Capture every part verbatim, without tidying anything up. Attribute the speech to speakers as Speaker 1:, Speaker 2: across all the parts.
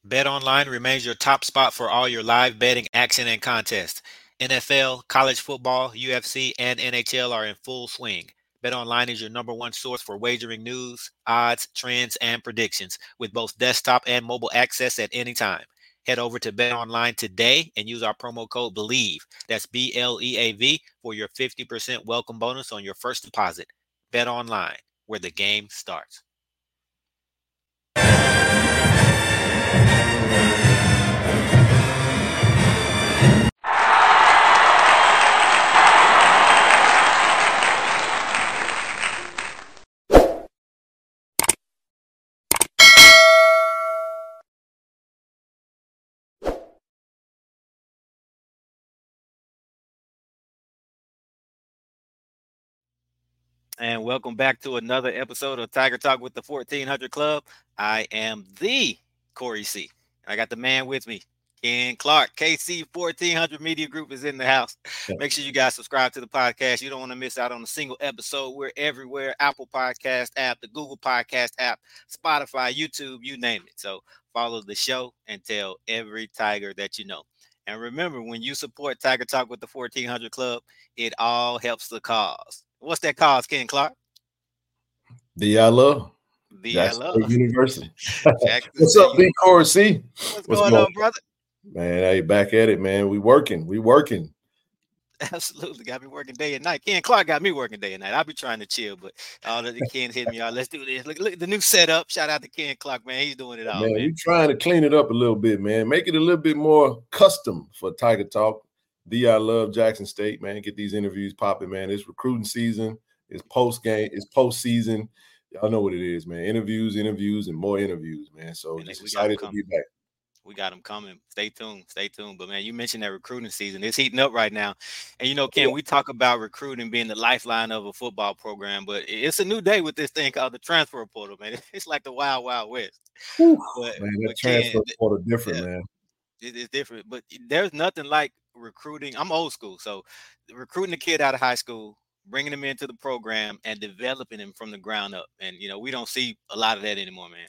Speaker 1: BetOnline remains your top spot for all your live betting action and contests. N F L, college football, U F C, and N H L are in full swing. BetOnline is your number one source for wagering news, odds, trends, and predictions with both desktop and mobile access at any time. Head over to BetOnline today and use our promo code BELIEVE. That's B L E A V for your fifty percent welcome bonus on your first deposit. BetOnline, where the game starts. And welcome back to another episode of Tiger Talk with the fourteen hundred Club. I am the Corey C. I got the man with me, Ken Clark. K C fourteen hundred Media Group is in the house. Make sure you guys subscribe to the podcast. You don't want to miss out on a single episode. We're everywhere. Apple Podcast app, the Google Podcast app, Spotify, YouTube, you name it. So follow the show and tell every Tiger that you know. And remember, when you support Tiger Talk with the fourteen hundred Club, it all helps the cause. What's that cause, Ken Clark?
Speaker 2: The I love.
Speaker 1: The I love.
Speaker 2: University. What's up, Big Corey C?
Speaker 1: What's, What's going, going on, brother?
Speaker 2: Man, hey, back at it, man. We working. We working.
Speaker 1: Absolutely. Got me working day and night. Ken Clark got me working day and night. I'll be trying to chill, but all of the Ken hit me all. Let's do this. Look, look at the new setup. Shout out to Ken Clark, man. He's doing it all, man.
Speaker 2: man. We're trying to clean it up a little bit, man. Make it a little bit more custom for Tiger Talk. The I love Jackson State, man. Get these interviews popping, man. It's recruiting season. It's post game. It's postseason. Y'all know what it is, man. Interviews, interviews, and more interviews, man. So and just excited to be back.
Speaker 1: We got them coming. Stay tuned. Stay tuned. But, man, you mentioned that recruiting season. It's heating up right now. And, you know, Ken, yeah. we talk about recruiting being the lifeline of a football program, but it's a new day with this thing called the transfer portal, man. It's like the wild, wild west.
Speaker 2: But, man, that transfer Ken, portal different, yeah, man.
Speaker 1: It, it's different. But there's nothing like recruiting. I'm old school. So recruiting a kid out of high school, bringing them into the program and developing them from the ground up. And, you know, we don't see a lot of that anymore, man.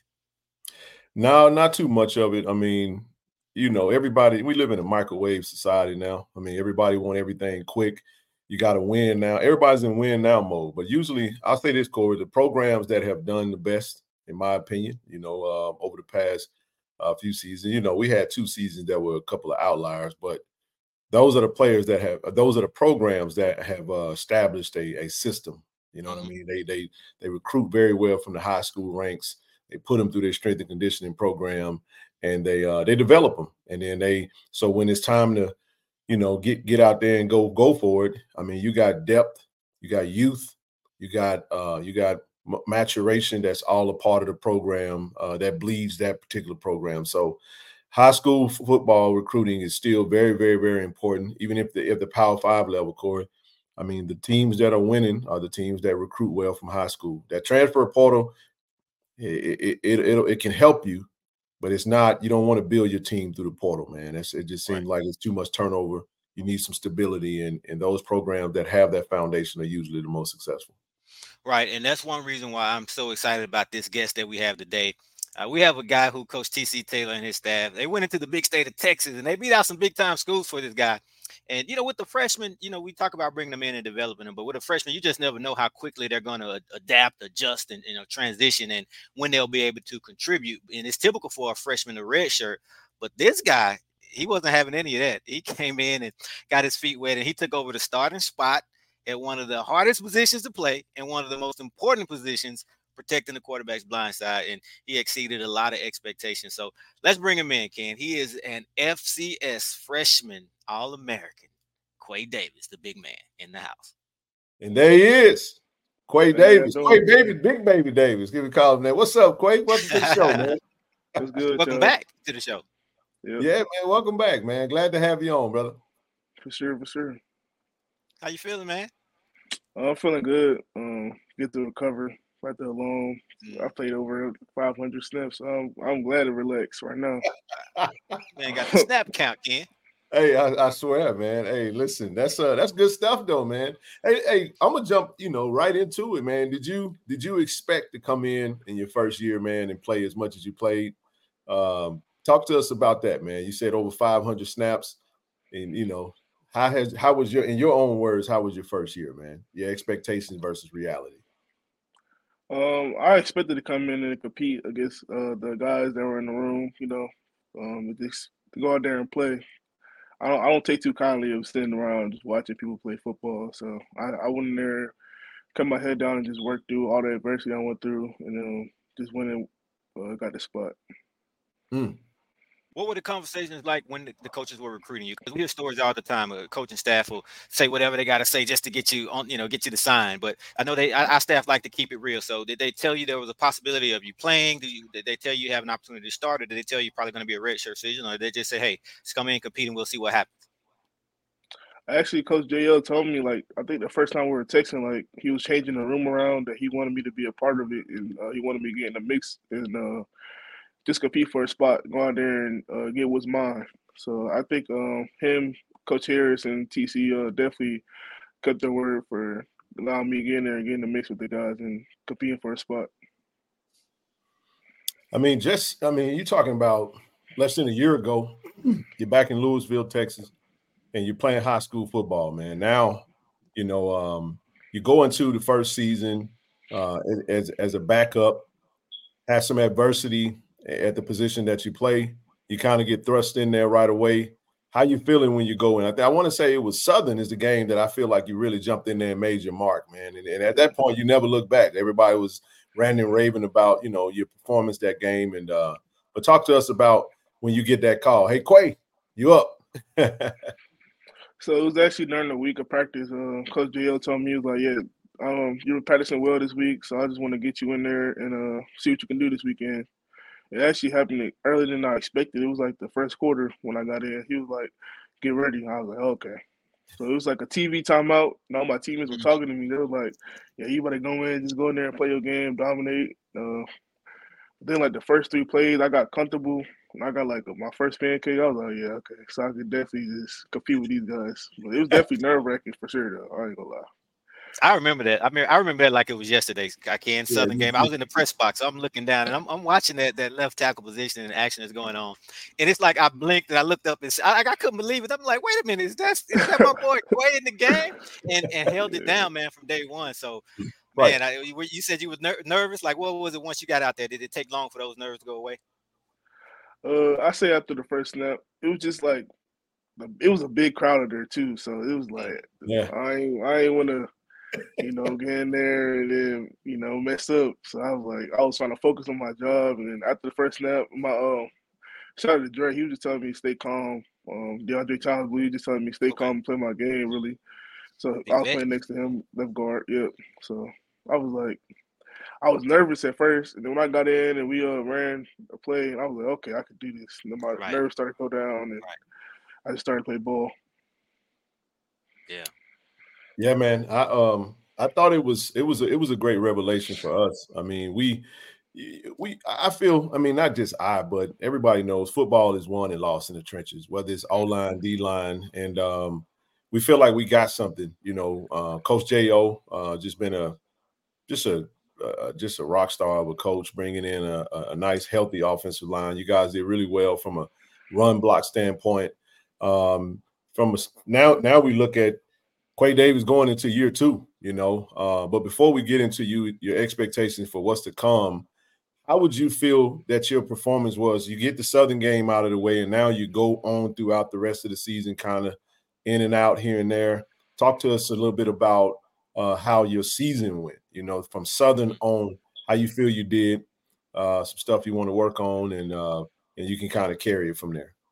Speaker 2: No, not too much of it. I mean, you know, everybody, we live in a microwave society now. I mean, everybody want everything quick. You got to win now. Everybody's in win now mode. But usually, I'll say this, Corey, the programs that have done the best, in my opinion, you know, uh, over the past uh, few seasons, you know, we had two seasons that were a couple of outliers, but those are the players that have, those are the programs that have uh, established a, a system. You know what I mean? They they they recruit very well from the high school ranks. They put them through their strength and conditioning program, and they uh, they develop them. And then they so when it's time to, you know, get get out there and go go for it. I mean, you got depth, you got youth, you got uh, you got maturation. That's all a part of the program uh, that bleeds that particular program. So high school football recruiting is still very, very, very important, even if the if the Power Five level, Corey. I mean, the teams that are winning are the teams that recruit well from high school. That transfer portal, it it it, it can help you, but it's not. You don't want to build your team through the portal, man. It's, it just seems right. like it's too much turnover. You need some stability, and and those programs that have that foundation are usually the most successful.
Speaker 1: Right, and that's one reason why I'm so excited about this guest that we have today. Uh, we have a guy who coached T C Taylor and his staff. They went into the big state of Texas, and they beat out some big-time schools for this guy. And, you know, with the freshmen, you know, we talk about bringing them in and developing them, but with a freshman, you just never know how quickly they're going to adapt, adjust, and, you know, transition, and when they'll be able to contribute. And it's typical for a freshman to redshirt, but this guy, he wasn't having any of that. He came in and got his feet wet, and he took over the starting spot at one of the hardest positions to play and one of the most important positions, protecting the quarterback's blind side, and he exceeded a lot of expectations. So let's bring him in, Ken. He is an F C S freshman All-American, Quay Davis, the big man in the house.
Speaker 2: And there he is, Quay Davis. Quay Davis, big baby Davis. Give me a call, man. What's up, Quay? Welcome to the show, man.
Speaker 3: What's good,
Speaker 1: Welcome
Speaker 3: y'all.
Speaker 1: back to the show.
Speaker 2: Yep. Yeah, man. Welcome back, man. Glad to have you on, brother.
Speaker 3: For sure, for sure.
Speaker 1: How you feeling, man?
Speaker 3: Uh, I'm feeling good. Um, get to recover right there alone. I played over five hundred snaps. So I'm, I'm glad to relax right now.
Speaker 1: Man, got the snap count, Ken.
Speaker 2: Hey, I, I swear, man. Hey, listen, that's uh, that's good stuff, though, man. Hey, hey, I'm gonna jump, you know, right into it, man. Did you did you expect to come in in your first year, man, and play as much as you played? Um, talk to us about that, man. You said over five hundred snaps, and you know how has how was your in your own words? How was your first year, man? Your expectations versus reality.
Speaker 3: Um, I expected to come in and compete against uh, the guys that were in the room. You know, um, just to go out there and play. I don't I don't take too kindly of sitting around just watching people play football. So I, I went in there, cut my head down, and just worked through all the adversity I went through, and then just went and uh, got the spot.
Speaker 2: Mm.
Speaker 1: What were the conversations like when the, the coaches were recruiting you? Because we hear stories all the time. A coaching staff will say whatever they got to say just to get you on, you know, get you to sign. But I know they, our staff like to keep it real. So did they tell you there was a possibility of you playing? Did, you, did they tell you you have an opportunity to start, or did they tell you you're probably going to be a redshirt season, or did they just say, hey, just come in and compete and we'll see what happens?
Speaker 3: Actually, Coach J L told me, like, I think the first time we were texting, like, he was changing the room around, that he wanted me to be a part of it, and uh, he wanted me to get in the mix and uh, just compete for a spot, go out there and uh, get what's mine. So I think um, him, Coach Harris, and T C uh, definitely cut their word for allowing me to get in there and get in the mix with the guys and competing for a spot.
Speaker 2: I mean, just, I mean, you're talking about less than a year ago, you're back in Louisville, Texas, and you're playing high school football, man. Now, you know, um, you go into the first season uh, as, as a backup, have some adversity at the position that you play. You kind of get thrust in there right away. How you feeling when you go in? I, th- I want to say it was Southern is the game that I feel like you really jumped in there and made your mark, man. And, and at that point, you never looked back. Everybody was ranting and raving about, you know, your performance that game. And uh, but talk to us about when you get that call. Hey, Quay, you up?
Speaker 3: So it was actually during the week of practice. Uh, Coach J L told me, he was like, yeah, um, you were practicing well this week, so I just want to get you in there and uh, see what you can do this weekend. It actually happened earlier than I expected. It was like the first quarter when I got in. He was like, get ready. I was like, okay. So it was like a T V timeout, and all my teammates were talking to me. They were like, yeah, you better go in, just go in there and play your game, dominate. Uh, then, like, the first three plays, I got comfortable. And I got, like, my first pancake. I was like, yeah, okay. So I could definitely just compete with these guys. But it was definitely nerve-wracking for sure, though. I ain't gonna lie.
Speaker 1: I remember that. I mean, I remember that like it was yesterday. I can Southern yeah, game. I was in the press box. So I'm looking down and I'm, I'm watching that that left tackle position and action that's going on. And it's like I blinked and I looked up and I, I couldn't believe it. I'm like, wait a minute, is that is that my boy Quay in the game? And and held it down, man, from day one. So, right. man, I, you said you was ner- nervous. Like, what was it once you got out there? Did it take long for those nerves to go away?
Speaker 3: Uh, I say after the first snap, it was just like it was a big crowd there too. So it was like, yeah, I ain't I ain't want to. you know, get in there and then, you know, mess up. So I was like, I was trying to focus on my job. And then after the first snap, my um, shout out to Dre, he was just telling me to stay calm. Um, DeAndre Thomas, he was just telling me to stay okay. calm and play my game, really. So Big I was playing next to him, left guard. Yep. So I was like, I was nervous at first. And then when I got in and we uh, ran a play, I was like, okay, I could do this. And then my right. nerves started to go down and right. I just started to play ball.
Speaker 1: Yeah.
Speaker 2: Yeah, man. I um I thought it was it was a, it was a great revelation for us. I mean, we we I feel I mean not just I, but everybody knows football is won and lost in the trenches, whether it's O line, D line, and um, we feel like we got something. You know, uh, Coach J O uh, just been a just a uh, just a rock star of a coach, bringing in a, a nice healthy offensive line. You guys did really well from a run block standpoint. Um, from a, now now we look at Quay Davis going into year two, you know. Uh, but before we get into you, your expectations for what's to come, how would you feel that your performance was? You get the Southern game out of the way, and now you go on throughout the rest of the season, kind of in and out here and there. Talk to us a little bit about uh, how your season went, you know, from Southern on, how you feel you did, uh, some stuff you want to work on, and uh, and you can kind of carry it from there.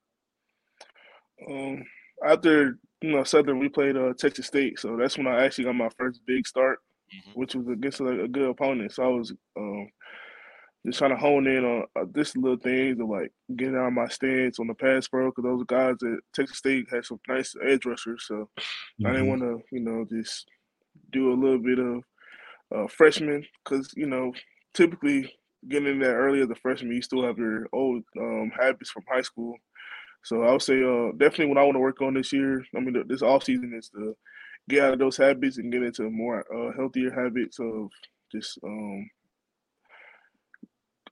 Speaker 3: Um, after you know Southern, we played uh, Texas State, so that's when I actually got my first big start, mm-hmm. which was against a, a good opponent. So I was um, just trying to hone in on uh, this little things of like getting out of my stance on the pass pro, because those guys at Texas State had some nice edge rushers. So mm-hmm. I didn't want to, you know, just do a little bit of uh, freshman, because you know typically getting in there early as a freshman, you still have your old um, habits from high school. So I would say uh, definitely what I want to work on this year, I mean, this offseason is to get out of those habits and get into more uh, healthier habits of just um,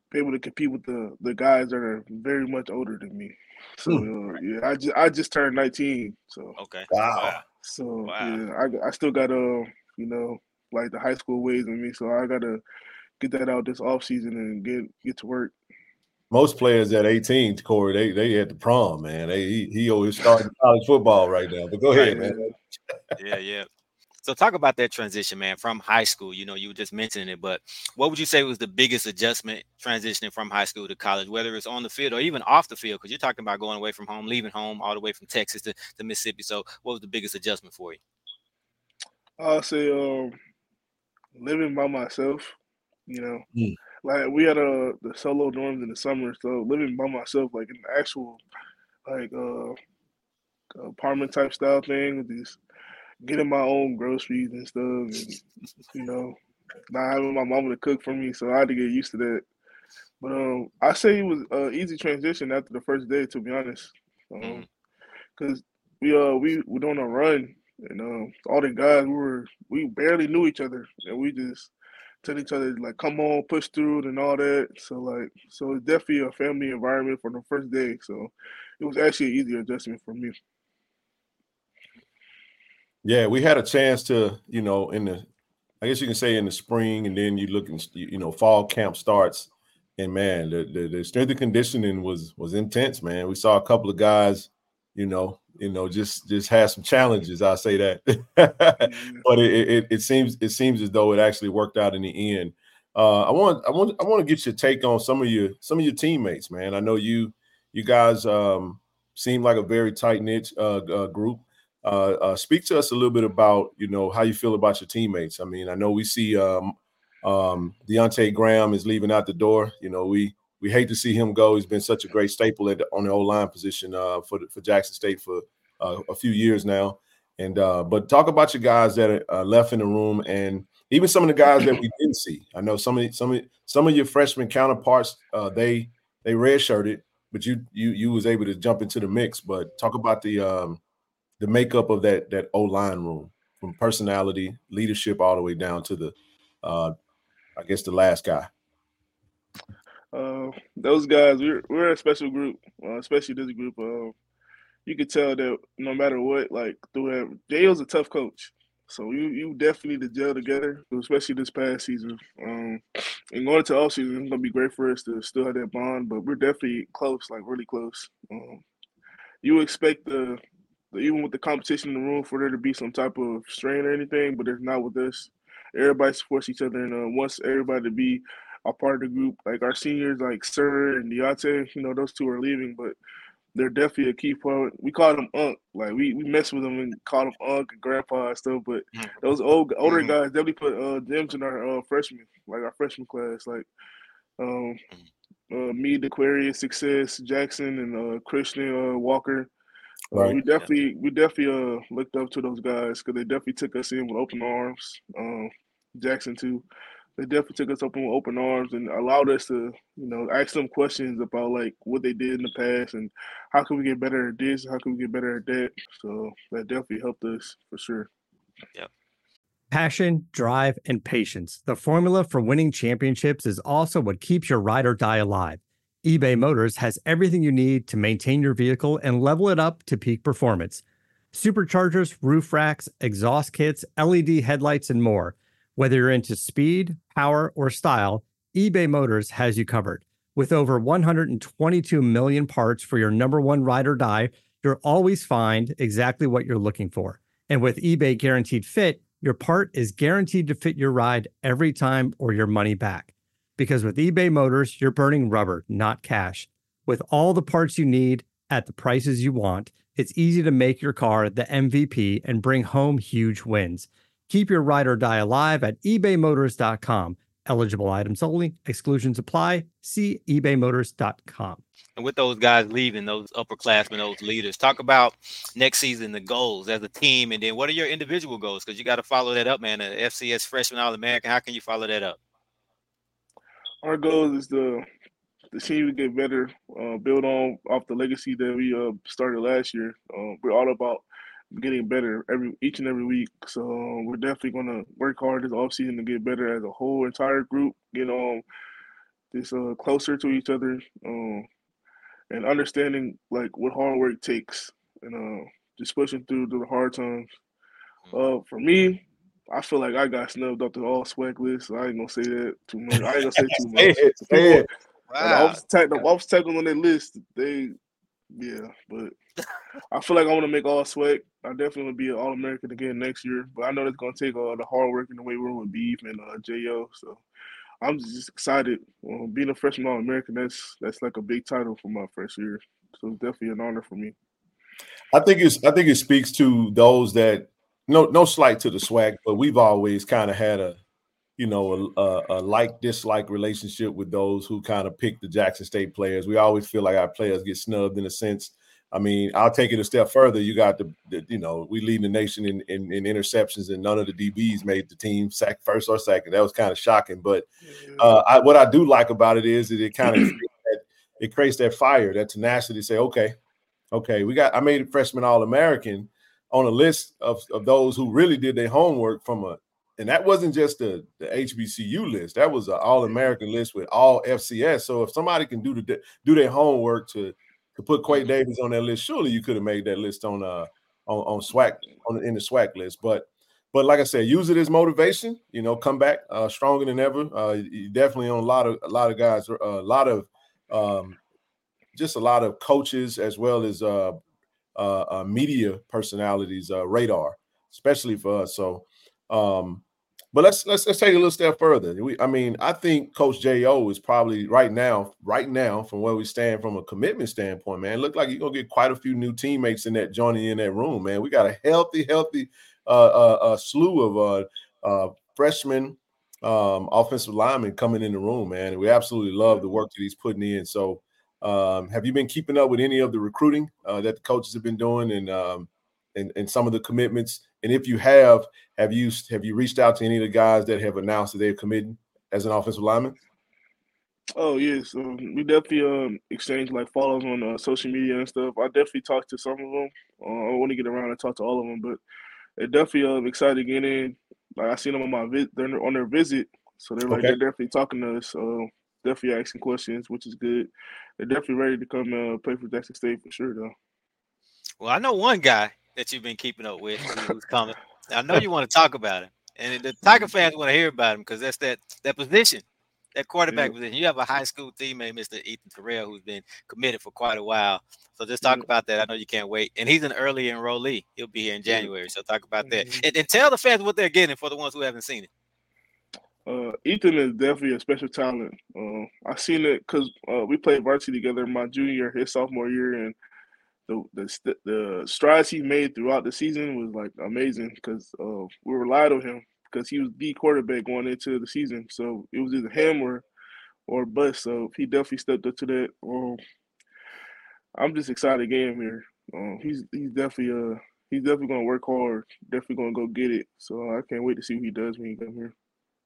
Speaker 3: be able to compete with the the guys that are very much older than me. So
Speaker 2: Hmm.
Speaker 3: uh, yeah, I just I just turned nineteen. So
Speaker 1: Okay.
Speaker 2: Wow.
Speaker 1: Wow.
Speaker 3: so
Speaker 1: Wow.
Speaker 3: yeah, I I still got uh you know like the high school ways in me. So I gotta get that out this off season and get get to work.
Speaker 2: Most players at eighteen, Corey, they they at the prom, man. They he, he always starting college football right now. But go
Speaker 1: Right.
Speaker 2: ahead, man.
Speaker 1: Yeah, yeah. So talk about that transition, man, from high school. You know, you were just mentioning it, but what would you say was the biggest adjustment transitioning from high school to college, whether it's on the field or even off the field? Because you're talking about going away from home, leaving home all the way from Texas to, to Mississippi. So what was the biggest adjustment for you?
Speaker 3: I'll say um living by myself. You know,
Speaker 2: Hmm.
Speaker 3: like we had uh the solo dorms in the summer, so living by myself, like an actual like uh apartment type style thing, with these getting my own groceries and stuff, and you know, not having my mama to cook for me, so I had to get used to that. But um, I say it was an easy transition after the first day, to be honest,
Speaker 1: Mm-hmm.
Speaker 3: because we uh we were doing a run, and um all the guys we were we barely knew each other, and we just tell each other like come on, push through it and all that. So like so it's definitely a family environment from the first day. So it was actually an easy adjustment for me.
Speaker 2: Yeah, we had a chance to, you know, in the, I guess you can say in the spring, and then you look and you know, fall camp starts, and man, the, the the strength and conditioning was was intense, man. We saw a couple of guys, you know, you know, just just had some challenges. I'll say that,
Speaker 3: Yeah.
Speaker 2: but it, it it seems it seems as though it actually worked out in the end. Uh, I want I want I want to get your take on some of your some of your teammates, man. I know you you guys um, seem like a very tight knit uh, uh, group. Uh, uh, speak to us a little bit about, you know, how you feel about your teammates. I mean, I know we see um, um, Deontay Graham is leaving out the door. You know, we we hate to see him go. He's been such a great staple at the, on the O-line position uh, for for Jackson State for uh, a few years now. And uh, but talk about your guys that are uh, left in the room, and even some of the guys that we didn't see. I know some of some of some of your freshman counterparts uh, they they redshirted, but you you you was able to jump into the mix. But talk about the um, the makeup of that that O-line room, from personality, leadership, all the way down to the, uh, I guess, the last guy.
Speaker 3: Uh, those guys, we're we're a special group, uh, especially this group. Uh, you could tell that no matter what, like through that, Dale's a tough coach. So you you definitely need to gel together, especially this past season. Um, and going to off season, it's gonna be great for us to still have that bond. But we're definitely close, like really close. Um, you expect the, the even with the competition in the room for there to be some type of strain or anything, but there's not with us. Everybody supports each other, and uh, wants everybody to be a part of the group. Like our seniors, like Sir and Deontay, you know, those two are leaving, but they're definitely a key part. We call them Unc. Like we, we mess with them and call them Unc and Grandpa and stuff. But those old older guys definitely put uh, gems in our uh, freshmen, like our freshman class. Like um, uh, me, Aquarius, Success, Jackson, and uh, Christian uh, Walker. Uh,
Speaker 2: Right.
Speaker 3: we definitely we definitely uh, looked up to those guys because they definitely took us in with open arms. Um, Jackson too. They definitely took us up with open arms and allowed us to, you know, ask them questions about like what they did in the past and how can we get better at this, how can we get better at that. So that definitely helped us for sure.
Speaker 1: Yep.
Speaker 4: Passion, drive, and patience. The formula for winning championships is also what keeps your ride or die alive. eBay Motors has everything you need to maintain your vehicle and level it up to peak performance. Superchargers, roof racks, exhaust kits, L E D headlights, and more. Whether you're into speed, power, or style, eBay Motors has you covered. With over one hundred twenty-two million parts for your number one ride or die, you'll always find exactly what you're looking for. And with eBay Guaranteed Fit, your part is guaranteed to fit your ride every time or your money back. Because with eBay Motors, you're burning rubber, not cash. With all the parts you need at the prices you want, it's easy to make your car the M V P and bring home huge wins. Keep your ride or die alive at ebay motors dot com. Eligible items only. Exclusions apply. See ebay motors dot com.
Speaker 1: And with those guys leaving, those upperclassmen, those leaders, talk about next season, the goals as a team, and then what are your individual goals? Because you got to follow that up, man. A F C S freshman All-American, how can you follow that up?
Speaker 3: Our goal is to continue to get better, uh, build on off the legacy that we uh, started last year. Uh, we're all about getting better every each and every week. So um, we're definitely going to work hard this offseason to get better as a whole entire group. Get on just uh, closer to each other, um, and understanding like what hard work takes, and uh, just pushing through the hard times. Uh, for me, I feel like I got snubbed off the all swag list. So I ain't gonna say that too much. I ain't gonna say too much.
Speaker 2: Say it,
Speaker 3: The
Speaker 2: say
Speaker 3: people,
Speaker 2: it.
Speaker 3: uh, the
Speaker 1: Wow.
Speaker 3: office tag, the office tackles on that list, they, yeah. But I feel like I want to make all swag. I definitely want to be an All American again next year. But I know that's gonna take uh, the hard work in the weight room with Beef and uh, J O. So I'm just excited. Uh, being a freshman All American, that's that's like a big title for my first year. So it's definitely an honor for me.
Speaker 2: I think it's I think it speaks to those that no no slight to the swag, but we've always kind of had a you know a, a, a like dislike relationship with those who kind of pick the Jackson State players. We always feel like our players get snubbed in a sense. I mean, I'll take it a step further. You got the, the you know we lead the nation in, in in interceptions, and none of the D Bs made the team sack first or second. That was kind of shocking. But uh, I, what I do like about it is that it kind of it creates that fire, that tenacity to say, okay. Okay, we got. I made a freshman All-American on a list of, of those who really did their homework from a, and that wasn't just the, the H B C U list. That was an All-American list with all F C S. So if somebody can do the do their homework to to put Quay Davis on that list, surely you could have made that list on uh on on SWAC on in the SWAC list. But but like I said, use it as motivation. You know, come back uh, stronger than ever. Uh, you definitely on a lot of a lot of guys, uh, a lot of. Um, just a lot of coaches as well as uh, uh, uh, media personalities uh, radar, especially for us. So, um, but let's let's let's take a little step further. We, I mean, I think Coach J O is probably right now, right now, from where we stand from a commitment standpoint, man. Look like you're gonna get quite a few new teammates in that joining in that room, man. We got a healthy, healthy uh, uh, uh, slew of uh, uh, freshmen, um, offensive linemen coming in the room, man. And we absolutely love the work that he's putting in. So. Um, have you been keeping up with any of the recruiting uh, that the coaches have been doing, and, um, and and some of the commitments? And if you have, have you have you reached out to any of the guys that have announced that they're committing as an offensive lineman?
Speaker 3: Oh yes, um, we definitely um, exchange like follows on uh, social media and stuff. I definitely talked to some of them. Uh, I want to get around and talk to all of them, but they're definitely um, excited to get in. Like I seen them on my vi- they're on their visit, so they're like
Speaker 2: Okay.
Speaker 3: they're definitely talking to us. Uh, definitely asking questions, which is good. They're definitely ready to come uh, play for Jackson State for sure, though.
Speaker 1: Well, I know one guy that you've been keeping up with who's coming. I know you want to talk about him, and the Tiger fans want to hear about him because that's that that position, that quarterback yeah. position. You have a high school teammate, Mister Ethan Terrell, who's been committed for quite a while. So just talk yeah. about that. I know you can't wait, and he's an early enrollee. He'll be here in January. Yeah. So talk about mm-hmm. that, and, and tell the fans what they're getting for the ones who haven't seen it.
Speaker 3: Uh, Ethan is definitely a special talent. Uh, I seen it because uh, we played varsity together my junior, his sophomore year, and the the the strides he made throughout the season was like amazing because uh, we relied on him because he was the quarterback going into the season. So it was either him or or bust. So he definitely stepped up to that. Um, I'm just excited to get him here. Um, he's he's definitely uh he's definitely gonna work hard. Definitely gonna go get it. So I can't wait to see what he does when he comes here.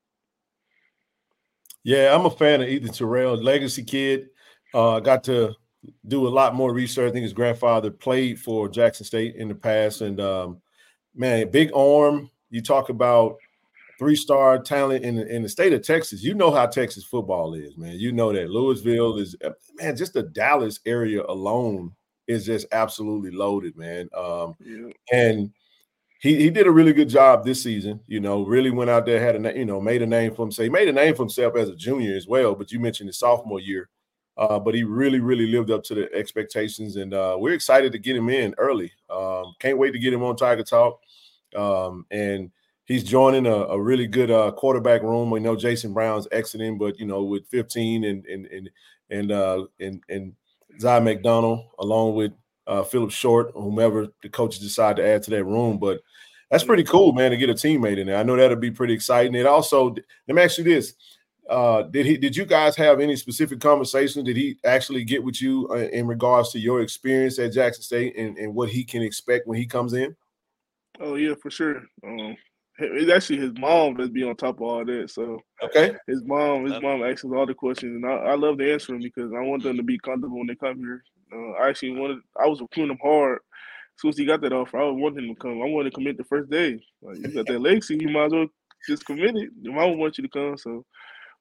Speaker 2: Yeah, I'm a fan of Ethan Terrell, legacy kid. Uh, got to do a lot more research. I think his grandfather played for Jackson State in the past. And, um, man, big arm. You talk about three-star talent in the, in the state of Texas. You know how Texas football is, man. You know that. Louisville is – man, just the Dallas area alone is just absolutely loaded, man. Um, yeah. And – He he did a really good job this season, you know, really went out there, had a, you know, made a name for himself. He made a name for himself as a junior as well, but you mentioned his sophomore year. Uh, but he really, really lived up to the expectations, and uh, we're excited to get him in early. Um, can't wait to get him on Tiger Talk. Um, and he's joining a, a really good uh, quarterback room. We know Jason Brown's exiting, but, you know, with fifteen and and and and uh, and, and Zy McDonald, along with Uh, Philip Short, or whomever the coaches decide to add to that room. But that's pretty cool, man, to get a teammate in there. I know that'll be pretty exciting. It also, let me ask you this. Uh, did he? Did you guys have any specific conversations? Did he actually get with you uh, in regards to your experience at Jackson State and, and what he can expect when he comes in?
Speaker 3: Oh, yeah, for sure. Um, it's actually his mom that's be on top of all that. So
Speaker 2: okay,
Speaker 3: his mom, his mom asks all the questions, and I, I love to answer them because I want them to be comfortable when they come here. Uh, I actually wanted, I was recruiting him hard. As soon as he got that offer, I wanted him to come. I wanted to commit the first day. Like, you got that legacy, you might as well just commit it. Your mama wants you to come. So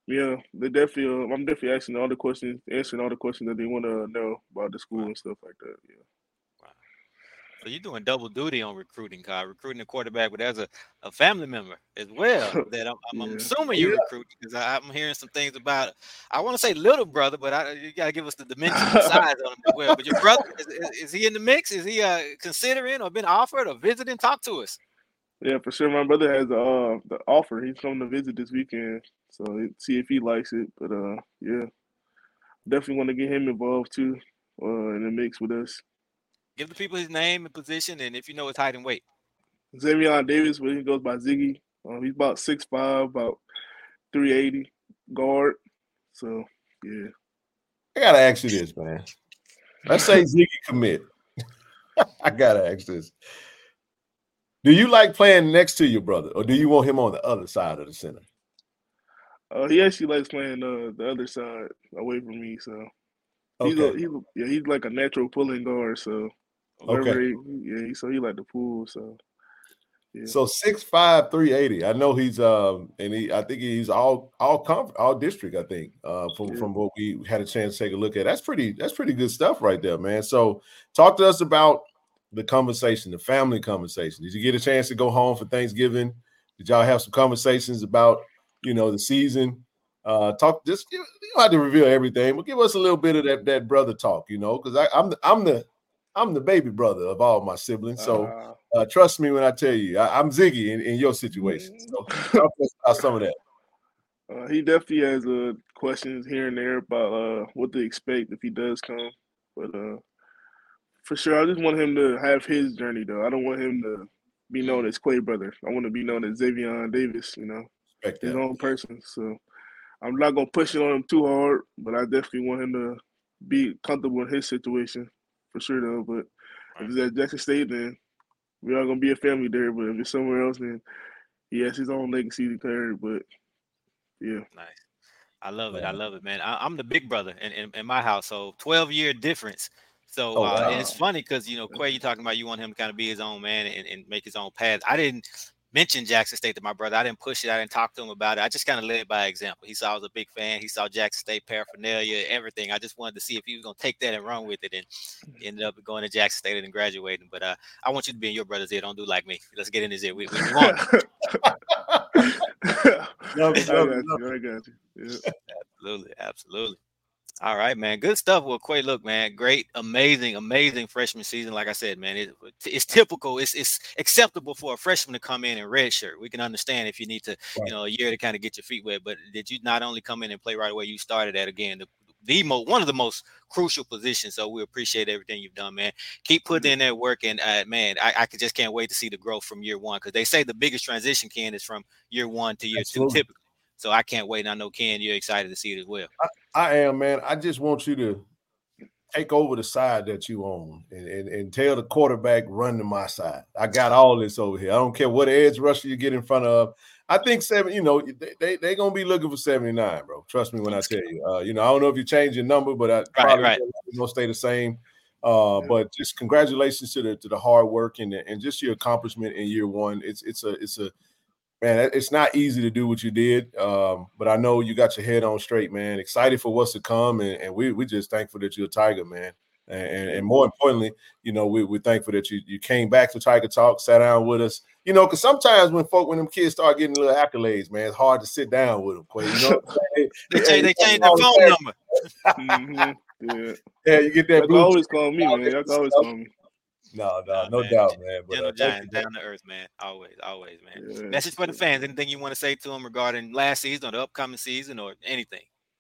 Speaker 3: Yeah, they definitely. Uh, I'm definitely asking all the questions, answering all the questions that they want to know about the school wow. and stuff like that. Yeah.
Speaker 1: Wow. So you're doing double duty on recruiting, Kyle, recruiting the quarterback, but as a, a family member as well. That I'm, I'm, yeah. I'm assuming you're yeah. recruiting because I'm hearing some things about. I want to say little brother, but I, you gotta give us the dimension and size on him as well. But your brother is, is, is he in the mix? Is he uh, considering or been offered or visiting? Talk to us.
Speaker 3: Yeah, for sure. My brother has the uh, the offer. He's coming to visit this weekend, so see if he likes it. But uh, yeah, definitely want to get him involved too, uh, in the mix with us.
Speaker 1: Give the people his name and position, and if you know his height and weight.
Speaker 3: Zavion Davis, but he goes by Ziggy. Um, he's about six five, about three eighty, guard. So yeah.
Speaker 2: I gotta ask you this, man. Let's say Ziggy commit. I gotta ask this. Do you like playing next to your brother, or do you want him on the other side of the center?
Speaker 3: Uh, he actually likes playing uh, the other side away from me. So he's, okay. a, he's a, yeah, he's like a natural pulling guard. So okay, he, yeah, so he like the pull. So yeah.
Speaker 2: So six five, three eighty. I know he's um, and he I think he's all all conf- all district. I think uh, from yeah. from what we had a chance to take a look at. That's pretty. That's pretty good stuff right there, man. So talk to us about the conversation, the family conversation. Did you get a chance to go home for Thanksgiving? Did y'all have some conversations about, you know, the season? Uh, talk just you don't have to reveal everything, but give us a little bit of that that brother talk, you know, because I'm the, I'm the I'm the baby brother of all my siblings. So uh, trust me when I tell you, I, I'm Ziggy in, in your situation. So talk to us about some of that.
Speaker 3: Uh, he definitely has uh, questions here and there about uh, what to expect if he does come, but. Uh, For sure, I just want him to have his journey, though. I don't want him to be known as Quay Brother. I want to be known as Zavion Davis, you know, Respect his that. own person. So I'm not going to push it on him too hard, but I definitely want him to be comfortable in his situation, for sure, though. But right. if it's at Jackson State, then we are going to be a family there. But if it's somewhere else, then he has his own legacy to carry. But, yeah.
Speaker 1: Nice. I love it. I love it, man. I, I'm the big brother in, in, in my household, twelve-year difference. So oh, wow. uh, and it's funny because, you know, Quay, you're talking about you want him to kind of be his own man and, and make his own path. I didn't mention Jackson State to my brother. I didn't push it. I didn't talk to him about it. I just kind of led by example. He saw I was a big fan. He saw Jackson State paraphernalia, everything. I just wanted to see if he was going to take that and run with it, and ended up going to Jackson State and graduating. But uh, I want you to be in your brother's ear. Don't do like me. Let's get in his ear. We, we want it.
Speaker 3: no, I got you. I got you. Yeah.
Speaker 1: Absolutely. Absolutely. All right, man. Good stuff. Well, Quay, look, man, great, amazing, amazing freshman season. Like I said, man, it, it's typical. It's it's acceptable for a freshman to come in in redshirt. We can understand if you need to, right. you know, a year to kind of get your feet wet. But did you not only come in and play right away? You started at again the the most one of the most crucial positions. So we appreciate everything you've done, man. Keep putting in that work, and uh, man, I, I just can't wait to see the growth from year one, because they say the biggest transition, Ken, is from year one to year Absolutely. two, typically. So I can't wait. And I know, Ken, you're excited to see it as well.
Speaker 2: I, I am, man. I just want you to take over the side that you own and, and, and tell the quarterback, run to my side. I got all this over here. I don't care what edge rusher you get in front of. I think seven, you know, they, they, they're going to be looking for seventy-nine, bro. Trust me when I tell you. Uh, you know, I don't know if you change your number, but I
Speaker 1: right,
Speaker 2: probably
Speaker 1: right.
Speaker 2: going to stay the same. Uh, yeah. But just congratulations to the to the hard work and, and just your accomplishment in year one. It's it's a it's a Man, it's not easy to do what you did, um, but I know you got your head on straight, man. Excited for what's to come, and, and we we just thankful that you're a Tiger, man. And, and, and more importantly, you know, we, we're thankful that you you came back to Tiger Talk, sat down with us. You know, because sometimes when folk, when them kids start getting little accolades, man, it's hard to sit down with them. Quay, you know,
Speaker 1: they, they, change, they change their phone number.
Speaker 3: mm-hmm. Yeah,
Speaker 2: yeah, you get that.
Speaker 3: Blue always call me, man. Y'all always call me.
Speaker 2: No, no, no man. doubt, man.
Speaker 1: But, uh, giant, down to earth, man. Always, always, man. Yeah, Message for the fans. Anything you want to say to them regarding last season or the upcoming season or anything?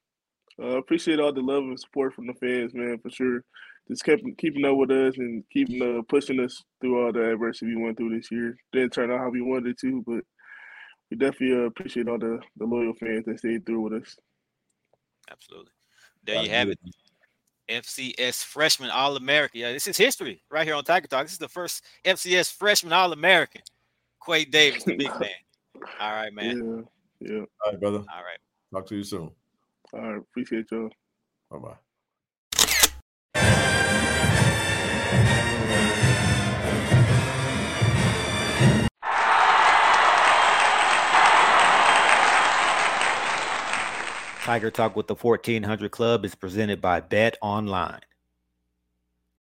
Speaker 3: I uh, appreciate all the love and support from the fans, man, for sure. Just kept keeping up with us and keeping uh, pushing us through all the adversity we went through this year. Didn't turn out how we wanted it to, but we definitely uh, appreciate all the, the loyal fans that stayed through with us.
Speaker 1: Absolutely. There you have it. F C S freshman All-American. Yeah, this is history right here on Tiger Talk. This is the first F C S freshman All-American. Quay Davis, the big man. All right,
Speaker 3: man. Yeah, yeah.
Speaker 2: All right, brother.
Speaker 1: All right.
Speaker 2: Talk to you soon.
Speaker 3: All right. Appreciate y'all.
Speaker 2: Bye-bye.
Speaker 1: Tiger Talk with the fourteen hundred Club is presented by Bet Online.